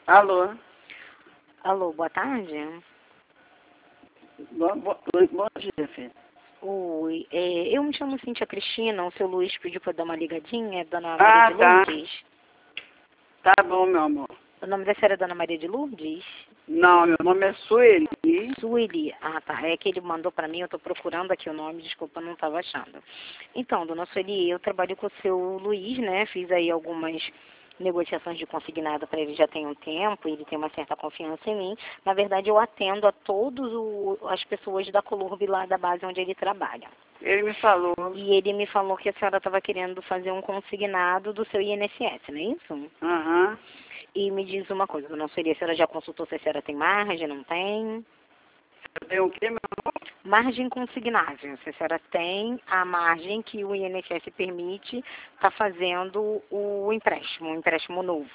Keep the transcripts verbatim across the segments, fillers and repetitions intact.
Alô? Alô, boa tarde. Bom, bom, bom dia, filho. Oi, é, eu me chamo Cíntia Cristina, o seu Luiz pediu para dar uma ligadinha, é Dona Maria Ah, de tá. Lourdes? Tá bom, meu amor. O nome da senhora é Dona Maria de Lourdes? Não, meu nome é Sueli. Sueli. Ah, tá. É que ele mandou para mim, eu estou procurando aqui o nome, desculpa, não estava achando. Então, Dona Sueli, eu trabalho com o seu Luiz, né? Fiz aí algumas negociações de consignado para ele já tem um tempo, ele tem uma certa confiança em mim. Na verdade, eu atendo a todas as pessoas da Colurb lá da base onde ele trabalha. Ele me falou. E ele me falou que a senhora estava querendo fazer um consignado do seu I N S S, não é isso? Aham. Uhum. E me diz uma coisa, Dona Sueli, a senhora já consultou se a senhora tem margem, não tem? Tem o quê, meu amor? Margem consignável. Se a senhora tem a margem que o I N S S permite estar fazendo o empréstimo, um empréstimo novo.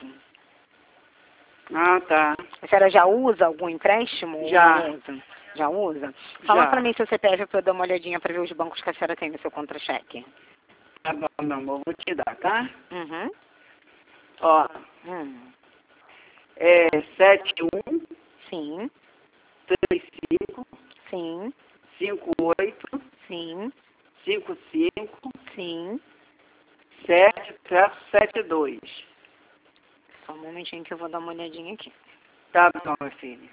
Ah, tá. A senhora já usa algum empréstimo? Já. Ou não usa? Já usa? Fala Já. para mim seu C P F para eu dar uma olhadinha para ver os bancos que a senhora tem no seu contra-cheque. Tá bom, meu amor, vou te dar, tá? Uhum. Ó, Hum. é sete um, Sim, três cinco, sim, cinco oito, sim, cinco cinco, sim. sete sete dois. Só um momentinho que eu vou dar uma olhadinha aqui. Tá bom, meu filho.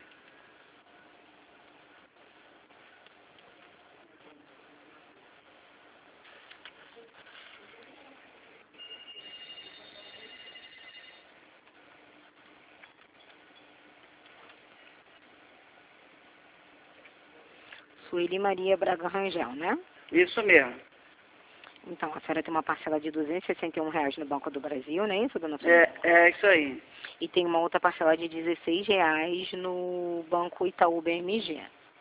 Sueli Maria Braga Rangel, né? Isso mesmo. Então, a senhora tem uma parcela de duzentos e sessenta e um reais no Banco do Brasil, não é isso, dona Sueli? É, é isso aí. E tem uma outra parcela de dezesseis reais no Banco Itaú B M G.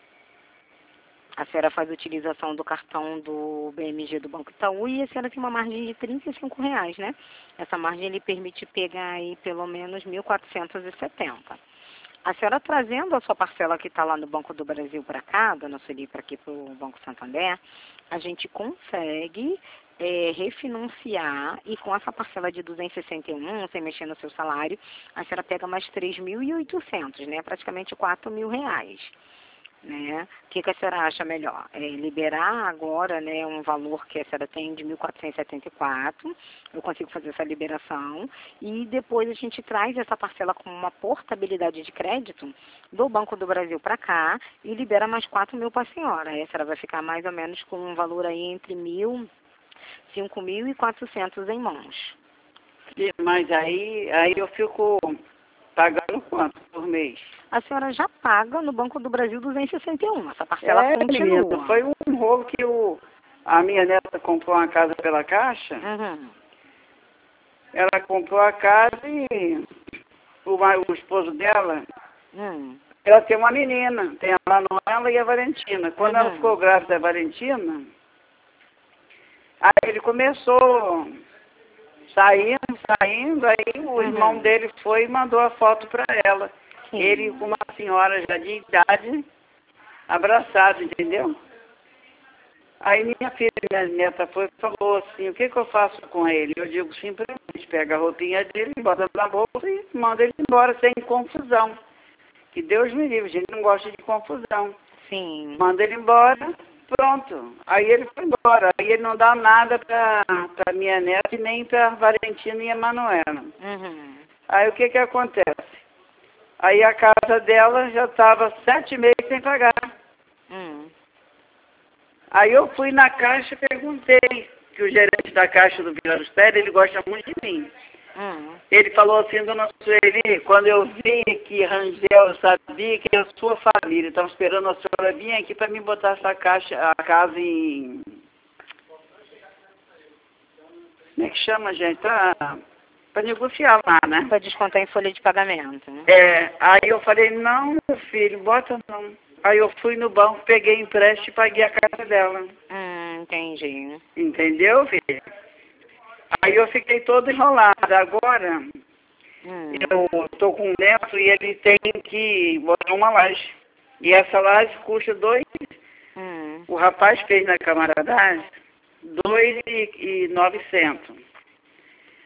A senhora faz utilização do cartão do B M G do Banco Itaú e a senhora tem uma margem de trinta e cinco reais, né? Essa margem ele permite pegar aí pelo menos mil quatrocentos e setenta. A senhora trazendo a sua parcela que está lá no Banco do Brasil para cá, dona Sueli, para aqui para o Banco Santander, a gente consegue é, refinanciar e com essa parcela de duzentos e sessenta e um, sem mexer no seu salário, a senhora pega mais três mil e oitocentos, né? Praticamente quatro mil reais. Né? O que, que a senhora acha melhor? É liberar agora, né, um valor que a senhora tem de mil quatrocentos e setenta e quatro, eu consigo fazer essa liberação, e depois a gente traz essa parcela com uma portabilidade de crédito do Banco do Brasil para cá e libera mais quatro mil para a senhora. Aí a senhora vai ficar mais ou menos com um valor aí entre mil, cinco mil e quatrocentos em mãos. Mas aí, aí eu fico pagando quanto por mês? A senhora já paga no Banco do Brasil duzentos e sessenta e um, essa parcela É, continua. menina, foi um rolo que o, a minha neta comprou uma casa pela Caixa. Uhum. Ela comprou a casa e o, ma- o esposo dela, Hum. ela tem uma menina, tem a Manuela e a Valentina. Quando ela Uhum. ficou grávida da Valentina, aí ele começou saindo, saindo, aí o Uhum. irmão dele foi e mandou a foto para ela. Sim. Ele com uma senhora já de idade, abraçado, entendeu? Aí minha filha, minha neta, foi e falou assim, o que que eu faço com ele? Eu digo simplesmente, pega a roupinha dele, bota na bolsa e manda ele embora sem confusão. Que Deus me livre, a gente não gosta de confusão. Sim. Manda ele embora, pronto. Aí ele foi embora. Aí ele não dá nada para a minha neta e nem para a Valentina e a Manuela. Uhum. Aí o que que acontece? Aí a casa dela já estava sete meses sem pagar. Hum. Aí eu fui na caixa e perguntei, que o gerente da caixa do Vila dos Pérez, ele gosta muito de mim. Hum. Ele falou assim, dona Sueli, quando eu vi que Rangel, eu sabia que era sua família, estava esperando a senhora vir aqui para me botar essa caixa, a casa em... Como é que chama, gente? Para negociar lá, né? Para descontar em folha de pagamento. É, aí eu falei, não, meu filho, bota não. Aí eu fui no banco, peguei empréstimo e paguei a casa dela. Hum, entendi. Entendeu, filho? Aí eu fiquei todo enrolado. Agora, Hum. eu tô com um neto e ele tem que botar uma laje. E essa laje custa dois. Hum. O rapaz fez na camaradagem dois e novecentos.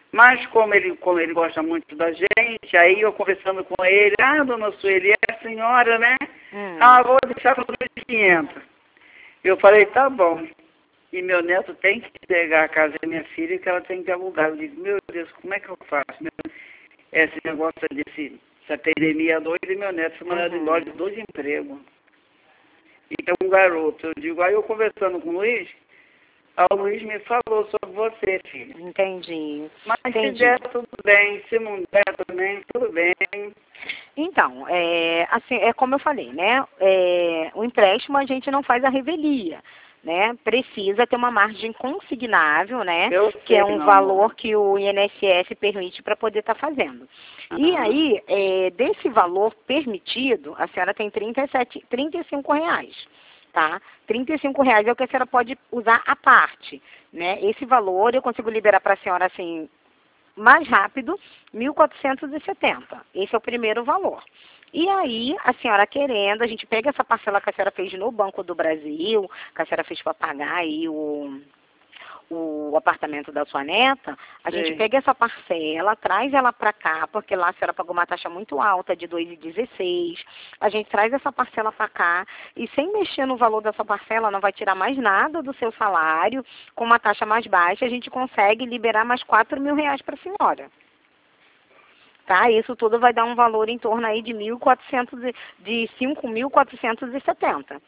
Mas como ele, como ele gosta muito da gente, aí eu conversando com ele, ah, dona Sueli, é a senhora, né? Hum. Ah, vou deixar por dois mil e quinhentos. Eu falei, tá bom. E meu neto tem que pegar a casa da minha filha que ela tem que alugar. Eu digo, meu Deus, como é que eu faço? Meu, esse negócio desse, essa epidemia doida, e meu neto foi mandado Uhum. embora de dois empregos. E tem um garoto. Eu digo, aí eu conversando com o Luiz, aí o Luiz me falou sobre você, filha. Entendi. Mas Entendi. se der, tudo bem. Se não der também, tudo bem. Então, é, assim, é como eu falei, né? É, o empréstimo a gente não faz a revelia, né? Precisa ter uma margem consignável, né? Eu Que é sei, um meu valor amor. que o I N S S permite para poder estar fazendo. E Aham. aí, é, desse valor permitido, a senhora tem trinta e sete, trinta e cinco reais. Tá? trinta e cinco reais é o que a senhora pode usar à parte, né? Esse valor eu consigo liberar para a senhora, assim, mais rápido, mil quatrocentos e setenta. Esse é o primeiro valor. E aí, a senhora querendo, a gente pega essa parcela que a senhora fez no Banco do Brasil, que a senhora fez para pagar aí o, o apartamento da sua neta, a gente Sei. pega essa parcela, traz ela para cá, porque lá a senhora pagou uma taxa muito alta, de dois vírgula dezesseis. A gente traz essa parcela para cá e sem mexer no valor dessa parcela, não vai tirar mais nada do seu salário, com uma taxa mais baixa, a gente consegue liberar mais quatro mil reais para a senhora. Tá? Isso tudo vai dar um valor em torno aí de, mil e quatrocentos, de cinco mil quatrocentos e setenta.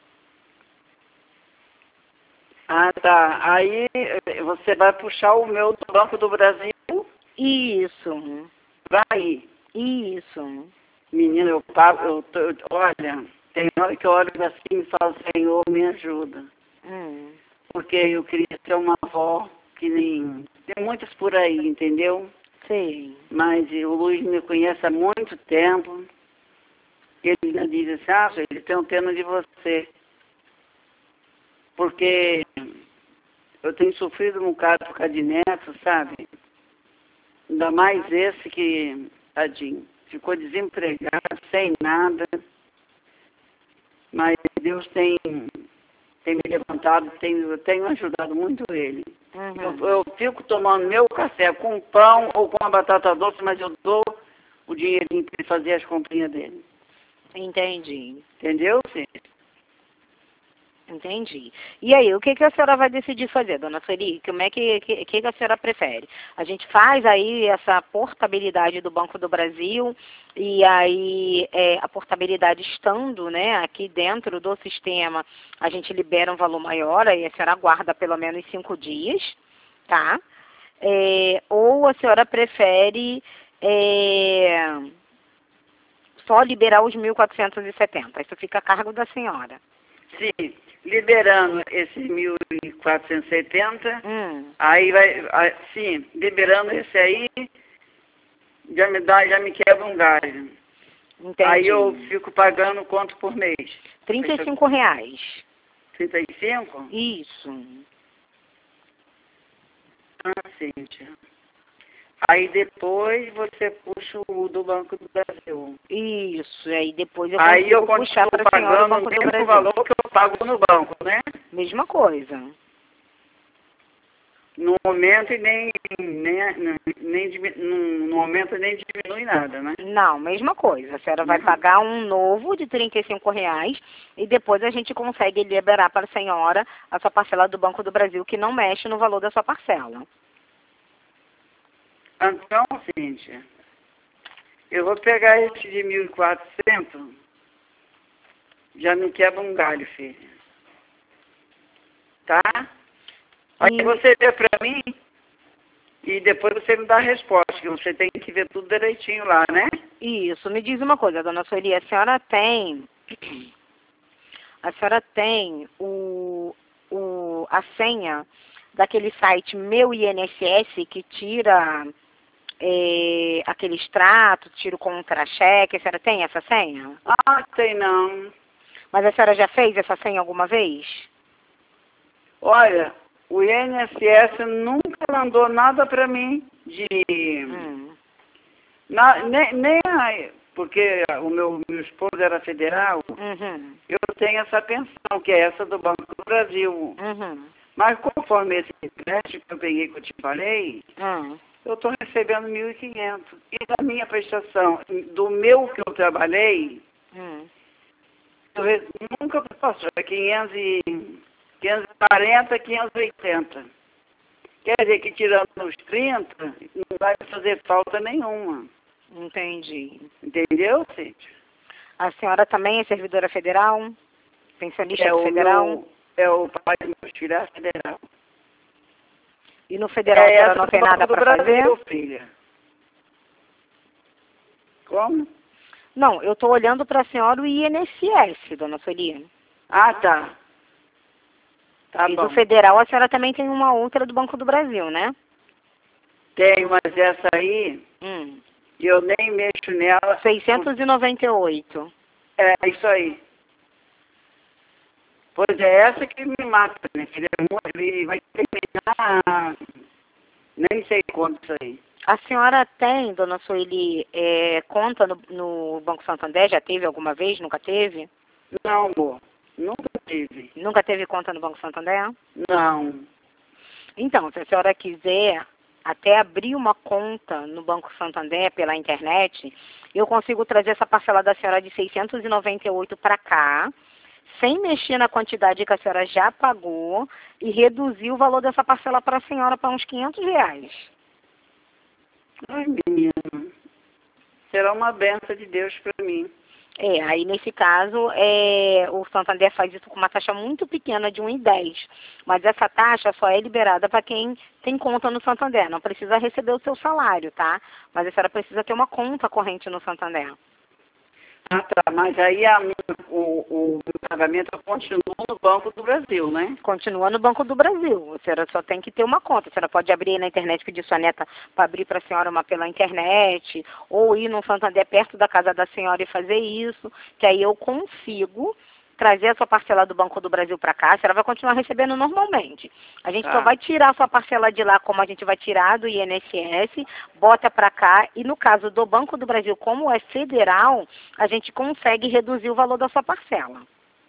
Ah, tá. Aí eh, você vai puxar o meu do Banco do Brasil. Isso, Vai. isso. Menina, eu pago, eu, tô- eu- olha, tem hora que eu olho assim e falo, Senhor, me ajuda. Hum, Porque eu queria ser uma avó que nem... Tem muitas por aí, entendeu? sei. Mas o Luiz me conhece há muito tempo. Ele ainda diz assim, ah, ele tem um pena de você. Porque eu tenho sofrido um bocado por causa de neto, sabe? Ainda mais esse que, tadinho, ficou desempregado, sem nada. Mas Deus tem, tem me levantado, tem, eu tenho ajudado muito ele. Eu, Uhum. eu fico tomando meu café com pão ou com a batata doce, mas eu dou o dinheirinho para ele fazer as comprinhas dele. Entendi, Entendeu, filho? entendi. E aí, o que, que a senhora vai decidir fazer, dona Sueli? Como é que, que, que a senhora prefere? A gente faz aí essa portabilidade do Banco do Brasil e aí é, a portabilidade estando, né, aqui dentro do sistema, a gente libera um valor maior, aí a senhora aguarda pelo menos cinco dias, tá? É, ou a senhora prefere é, só liberar os mil quatrocentos e setenta? Isso fica a cargo da senhora. Sim, liberando esses mil quatrocentos e setenta, Hum, aí vai, aí, sim, liberando esse aí, já me dá, já me quebra um galho. entendi. Aí eu fico pagando quanto por mês? trinta e cinco reais. trinta e cinco? Isso. Ah, sim, tia. Aí depois você puxa o do Banco do Brasil. Isso. Aí depois eu Aí eu consigo puxar continuo para a senhora o pagando o Banco do mesmo Brasil. valor que eu pago no banco, né? Mesma coisa. No momento e nem, nem, nem, nem no, no momento nem diminui nada, né? Não, mesma coisa. A senhora vai Não. pagar um novo de trinta e cinco reais e depois a gente consegue liberar para a senhora a sua parcela do Banco do Brasil, que não mexe no valor da sua parcela. Então, Cíntia, eu vou pegar esse de mil e quatrocentos, já me quebra um galho, filha. Tá? Aí E- você vê pra mim e depois você me dá a resposta, que você tem que ver tudo direitinho lá, né? Isso. Me diz uma coisa, dona Sueli, a senhora tem... A senhora tem o, o, a senha daquele site Meu I N S S que tira é, aquele extrato, tira o contra-cheque. A senhora tem essa senha? Ah, tem não. Mas a senhora já fez essa senha alguma vez? Olha, o I N S S nunca mandou nada pra mim de... Hum. Na, nem, nem a, porque o meu, meu esposo era federal, Uhum. eu tenho essa pensão, que é essa do Banco do Brasil. Uhum. Mas conforme esse empréstimo que eu peguei que eu te falei, Hum. Eu estou recebendo mil e quinhentos. E da minha prestação, do meu que eu trabalhei, Hum. eu re- nunca passou. É quinhentos e, quinhentos e quarenta, quinhentos e oitenta. Quer dizer que tirando os trinta, não vai fazer falta nenhuma. Entendi. Entendeu, Cíntia? A senhora também é servidora federal? Pensionista É do o federal? meu, é o pai do meu filho, é federal. E no federal a É senhora essa não do tem Banco nada do para Brasil, fazer? filha. Como? Não, eu estou olhando para a senhora o I N S S, dona Sueli. Ah, tá. Tá E bom. do federal a senhora também tem uma outra do Banco do Brasil, né? Tem, mas essa aí, Hum. eu nem mexo nela. seiscentos e noventa e oito. É, isso aí. Pois é, essa que me mata, né, filha? Ele vai terminar, nem sei quanto isso aí. A senhora tem, dona Sueli, é, conta no, no Banco Santander? Já teve alguma vez? Nunca teve? Não, amor, nunca tive. Nunca teve conta no Banco Santander? Não. Então, se a senhora quiser até abrir uma conta no Banco Santander pela internet, eu consigo trazer essa parcela da senhora de seiscentos e noventa e oito para cá, sem mexer na quantidade que a senhora já pagou e reduzir o valor dessa parcela para a senhora para uns quinhentos reais. Ai, menina, será uma benção de Deus para mim. É, aí nesse caso, é, o Santander faz isso com uma taxa muito pequena de um vírgula dez. Mas essa taxa só é liberada para quem tem conta no Santander. Não precisa receber o seu salário, tá? Mas a senhora precisa ter uma conta corrente no Santander. Ah, tá, mas aí a minha, o, o meu pagamento continua no Banco do Brasil, né? Continua no Banco do Brasil. A senhora só tem que ter uma conta. A senhora pode abrir aí na internet, pedir sua neta para abrir para a senhora uma pela internet, ou ir no Santander perto da casa da senhora e fazer isso, que aí eu consigo trazer a sua parcela do Banco do Brasil para cá. A senhora vai continuar recebendo normalmente. A gente Tá. só vai tirar a sua parcela de lá, como a gente vai tirar do I N S S, bota para cá, e no caso do Banco do Brasil, como é federal, a gente consegue reduzir o valor da sua parcela.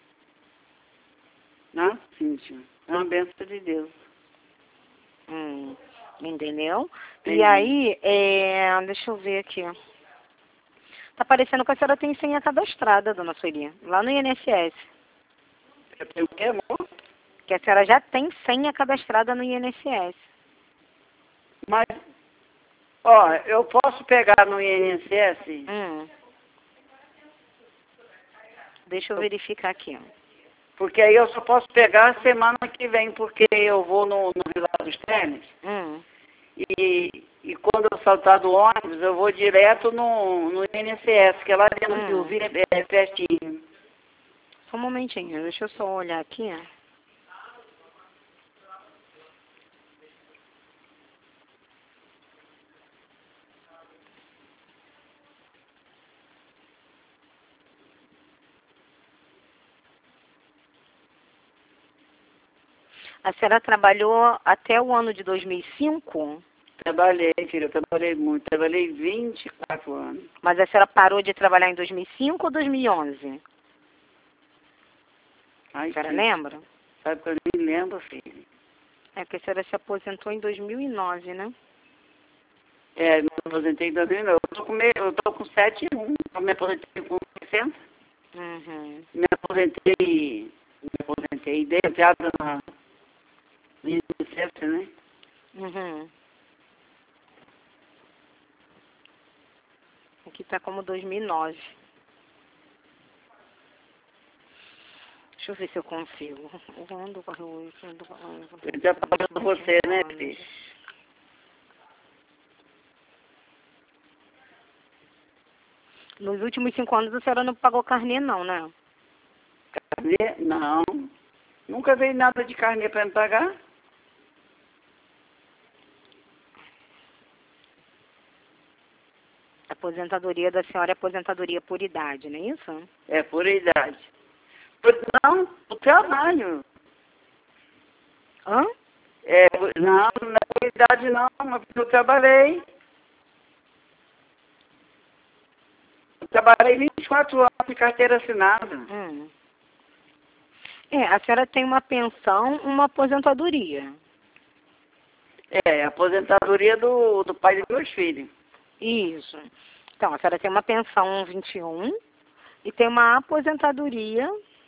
Ah, Cíntia, é uma benção de Deus. Hum, entendeu? Entendi. E aí, é, deixa eu ver aqui. Tá parecendo que a senhora tem senha cadastrada, dona Sueli, lá no I N S S. Eu tenho o que, amor? Que a senhora já tem senha cadastrada no I N S S. Mas, ó, eu posso pegar no I N S S? Hum. Deixa eu verificar aqui, ó. Porque aí eu só posso pegar semana que vem, porque eu vou no, no Vila dos Tênis. Hum. E, e quando eu saltar do ônibus, eu vou direto no, no I N S S, que é lá dentro Hum. de Uvira, é pertinho. Só um momentinho, deixa eu só olhar aqui, ó. A senhora trabalhou até o ano de dois mil e cinco, Trabalhei, filho, eu trabalhei muito. Trabalhei vinte e quatro anos. mas a senhora parou de trabalhar em dois mil e cinco ou dois mil e onze? Ai, A senhora filho, lembra? sabe que eu nem lembro, filho. É que a senhora se aposentou em dois mil e nove, né? É, me aposentei em dois mil e nove. Eu tô com, me, eu tô com sete e um. Eu me aposentei com sessenta. Uhum. Me aposentei, me aposentei, dei entrada na no I N S S, né? Uhum. Aqui tá como dois mil e nove. Deixa eu ver se eu consigo. Eu já falei pra você, né, filho? Nos últimos cinco anos a senhora não pagou carnê não, né? Carnê? Não. Nunca veio nada de carnê para me pagar. A aposentadoria da senhora é aposentadoria por idade, não é isso? É, por idade. Por, não, por trabalho. Hã? É, por- não, não é por idade não, mas eu trabalhei. Eu trabalhei vinte e quatro anos de carteira assinada. Hum. É, a senhora tem uma pensão, uma aposentadoria. É, a aposentadoria do, do pai dos meus filhos. Isso. Então, a senhora tem uma pensão vinte e um e tem uma aposentadoria.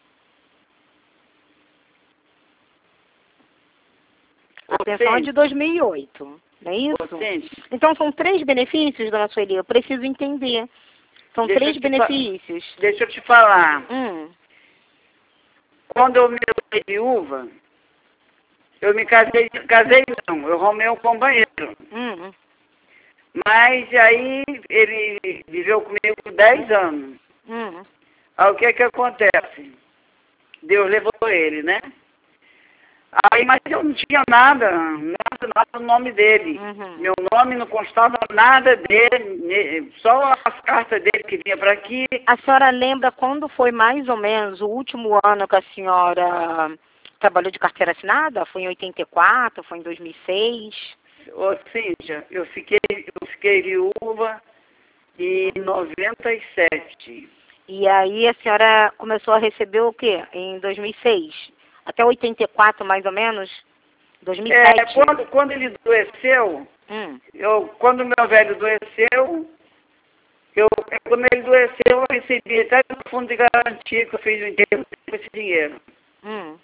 A Ô, pensão é Cíntia, de dois mil e oito, não é ô, isso? Cíntia, Então, são três benefícios, dona Sueli, eu preciso entender. São deixa três eu te fa- benefícios. deixa eu te falar. Hum, Quando eu me tornei viúva, eu me casei, casei não, eu arrumei um companheiro. hum, Mas aí ele viveu comigo dez anos. hum. Aí o que é que acontece? Deus levou ele, né? Aí, mas eu não tinha nada, nada, nada no nome dele. Uhum. Meu nome não constava nada dele, ne- só as cartas dele que vinha para aqui. A senhora lembra quando foi mais ou menos o último ano que a senhora trabalhou de carteira assinada? Foi em oitenta e quatro, foi em dois mil e seis? Ô, Cíntia, eu fiquei, eu fiquei viúva em noventa e sete. E aí a senhora começou a receber o quê? Em dois mil e seis? Até oitenta e quatro, mais ou menos? dois mil e sete? É, quando, quando ele adoeceu, Hum. eu, quando meu velho adoeceu, eu, quando ele adoeceu, eu recebi até do fundo de garantia que eu fiz o enterro com esse dinheiro. Hum.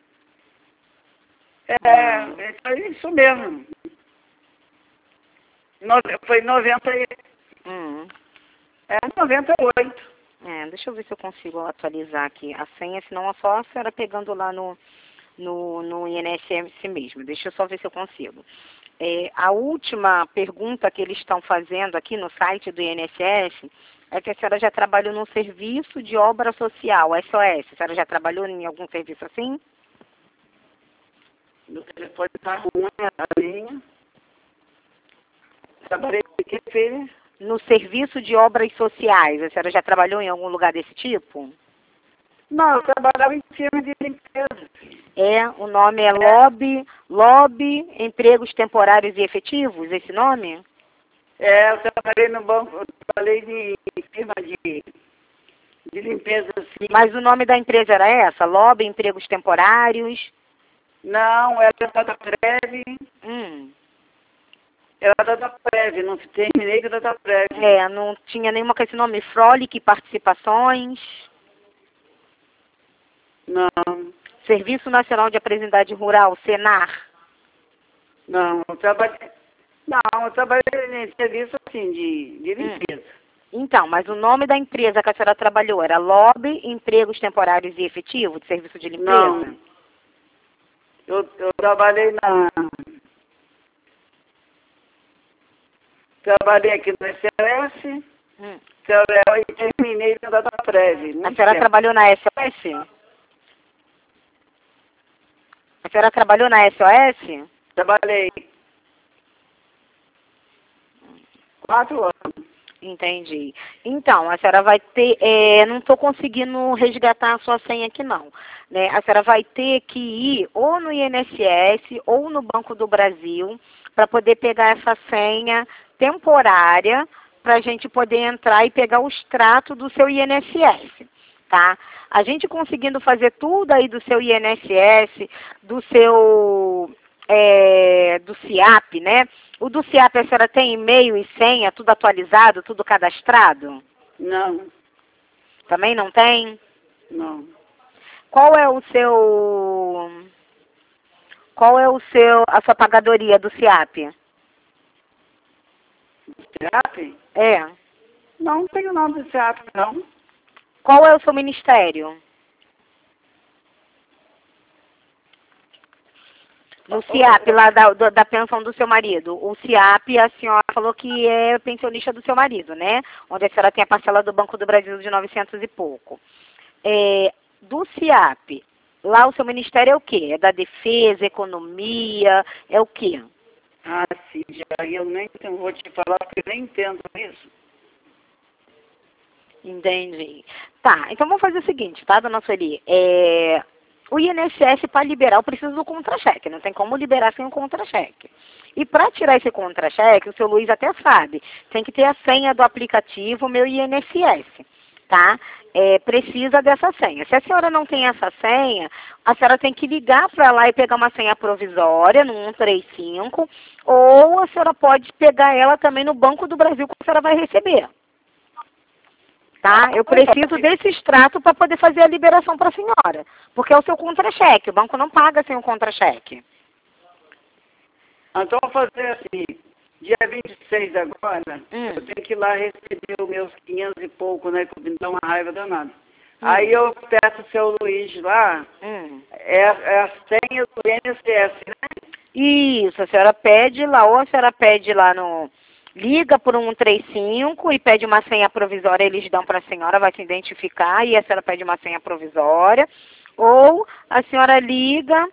É, é isso mesmo. No, foi noventa, e- Hum. é, noventa e oito. É, deixa eu ver se eu consigo atualizar aqui a senha, senão é só a senhora pegando lá no, no, no I N S S mesmo. Deixa eu só ver se eu consigo. É, a última pergunta que eles estão fazendo aqui no site do I N S S é que a senhora já trabalhou num serviço de obra social, S O S. A senhora já trabalhou em algum serviço assim? Meu telefone está ruim, a linha. Trabalhei aqui, filha. No serviço de obras sociais, a senhora já trabalhou em algum lugar desse tipo? Não, eu trabalhava em firma de limpeza. É, o nome é Lobby, Lobby Empregos Temporários e Efetivos, esse nome? É, eu trabalhei no banco, eu trabalhei de firma de, de limpeza, assim. Mas o nome da empresa era essa? Lobby Empregos Temporários? Não, era da Prev, Hum. era da Prev, não terminei com a da Prev. É, não tinha nenhuma com esse nome. Frolic Participações, Não, Serviço Nacional de Aprendizagem Rural, Senar. não, eu trabalhei, não, eu trabalhei em serviço, assim, de, de limpeza. Então, mas o nome da empresa que a senhora trabalhou era Lobby Empregos Temporários e Efetivos, de serviço de limpeza? Não, eu, eu trabalhei na... Trabalhei aqui no S O S, Hum. e terminei na da Prev. A senhora trabalhou na S O S? A senhora trabalhou na S O S? Trabalhei quatro anos. Entendi. Então, a senhora vai ter, é, não estou conseguindo resgatar a sua senha aqui não, né? A senhora vai ter que ir ou no I N S S ou no Banco do Brasil para poder pegar essa senha temporária para a gente poder entrar e pegar o extrato do seu I N S S, tá? A gente conseguindo fazer tudo aí do seu I N S S, do seu, é, do SIAP, né? O do SIAP a senhora tem e-mail e senha, tudo atualizado, tudo cadastrado? Não, Também não tem? não. Qual é o seu, qual é o seu, a sua pagadoria do SIAP? SEAP? É. Não tenho nome do SEAP, não. Qual é o seu ministério? No SIAP, lá da, do- da pensão do seu marido. O SIAP, a senhora falou que é pensionista do seu marido, né? Onde a senhora tem a parcela do Banco do Brasil de novecentos e pouco. É, do SIAP, lá o seu ministério é o quê? É da defesa, economia, é o quê? Ah, sim, já eu nem tenho- vou te falar porque eu nem entendo isso. Entendi. Tá, então vamos fazer o seguinte, tá, dona Sueli? É, o I N S S, para liberar, eu preciso do contra-cheque. Não tem como liberar sem o contra-cheque. E para tirar esse contra-cheque, o seu Luiz até sabe, tem que ter a senha do aplicativo Meu I N S S, tá? é, precisa dessa senha. Se a senhora não tem essa senha, a senhora tem que ligar para lá e pegar uma senha provisória no um três cinco, ou a senhora pode pegar ela também no Banco do Brasil que a senhora vai receber. Tá? Eu preciso desse extrato para poder fazer a liberação para a senhora, porque é o seu contra-cheque. O banco não paga sem o contra-cheque. Então, vou fazer assim, dia vinte e seis agora, Hum. eu tenho que ir lá receber os meus quinhentos e pouco, né, que me dá uma raiva danada. Hum. Aí eu peço o seu Luiz lá, Hum. é, é a senha do I N S S, né? Isso, a senhora pede lá, ou a senhora pede lá no... Liga por um um três cinco e pede uma senha provisória, eles dão para a senhora, vai se identificar, e a senhora pede uma senha provisória. Ou a senhora liga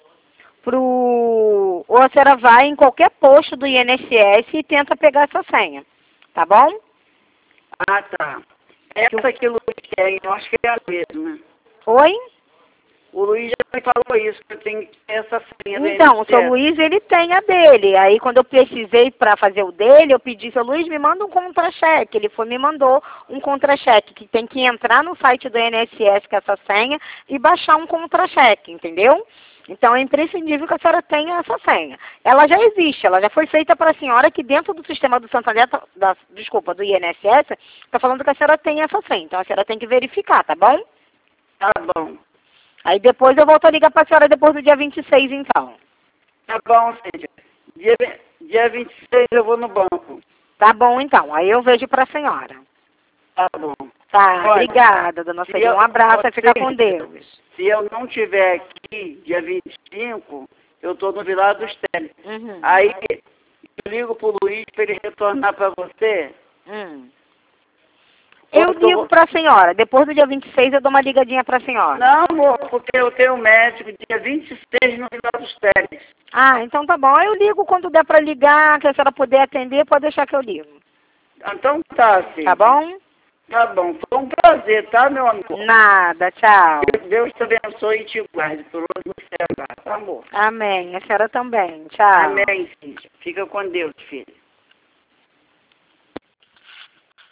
pro... Ou a senhora vai em qualquer posto do I N S S e tenta pegar essa senha. Tá bom? Ah, tá. Essa que o Luiz tem, eu acho que é a mesma. Oi? O Luiz já me falou isso, que eu tenho que ter essa senha do Então, o seu Luiz, ele tem a dele. Aí, quando eu precisei para fazer o dele, eu pedi, seu Luiz, me manda um contra-cheque. Ele foi me mandou um contra-cheque, que tem que entrar no site do I N S S com essa senha e baixar um contra-cheque, entendeu? Então, é imprescindível que a senhora tenha essa senha. Ela já existe, ela já foi feita para a senhora que dentro do sistema do Santander, da, desculpa, do I N S S, está falando que a senhora tem essa senha. Então, a senhora tem que verificar, tá bom? Tá bom. Aí depois eu volto a ligar para a senhora depois do dia vinte e seis, então. Tá bom, Cíntia. Dia, dia vinte e seis eu vou no banco. Tá bom, então. Aí eu vejo para a senhora. Tá bom. Tá, Olha, obrigada, dona Celia. Um abraço e fica com Deus. Se eu não estiver aqui, dia vinte e cinco, eu estou no Vilar dos Teles. Uhum. Aí eu ligo pro Luiz para ele retornar para você. Hum. Eu tô... ligo para a senhora. Depois do dia vinte e seis eu dou uma ligadinha para a senhora. Não, amor, porque eu tenho médico dia vinte e seis no Vilar dos Teles. Ah, então tá bom. Eu ligo quando der para ligar, que a senhora puder atender, pode deixar que eu ligo. Então tá, sim. Tá bom? Tá bom. Foi um prazer, tá, meu amor? Nada, tchau. Deus te abençoe e te guarde por onde você andar, tá, amor? Amém. A senhora também. Tchau. Amém, Cíntia. Fica com Deus, filho.